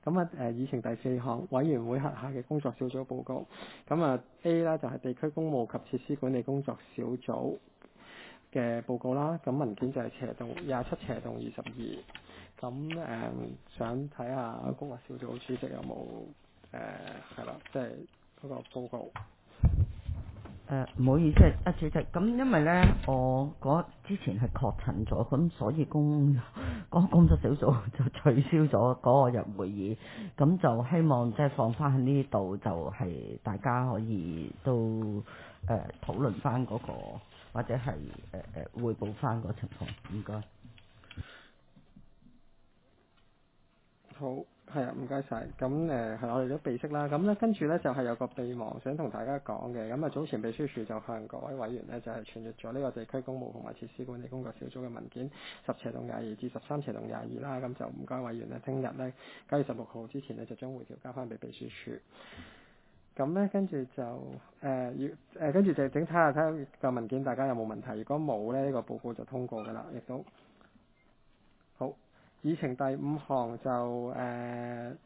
咁啊議程第4項，委員會轄下嘅工作小組報告。咁啊 A 啦就係地區工務及設施管理工作小組嘅報告啦。咁文件就係斜棟27斜棟22。咁想睇下工作小組主席有冇係啦，即係嗰個報告。 唔好意思啊，主席，咁因為咧我之前係確診咗，咁所以嗰個工作小組就取消咗嗰個日會議，咁就希望即係放翻喺呢度，就係大家可以都討論翻嗰個，或者係匯報翻個情況。唔該。 好，係啊，唔該晒。咁係我哋都備悉啦。咁咧跟住咧就係有個備忘想同大家講嘅。咁啊早前秘書處就向各位委員咧就係傳閱咗呢個地區工務同埋設施管理工作小組嘅文件10/22至13/22啦。咁就唔該委員咧，聽日咧9月16號之前咧就將回條交翻俾秘書處。咁咧跟住就跟住就整睇下個文件大家有冇問題。如果冇咧，呢個報告就通過㗎啦，亦都。好，議程第5項就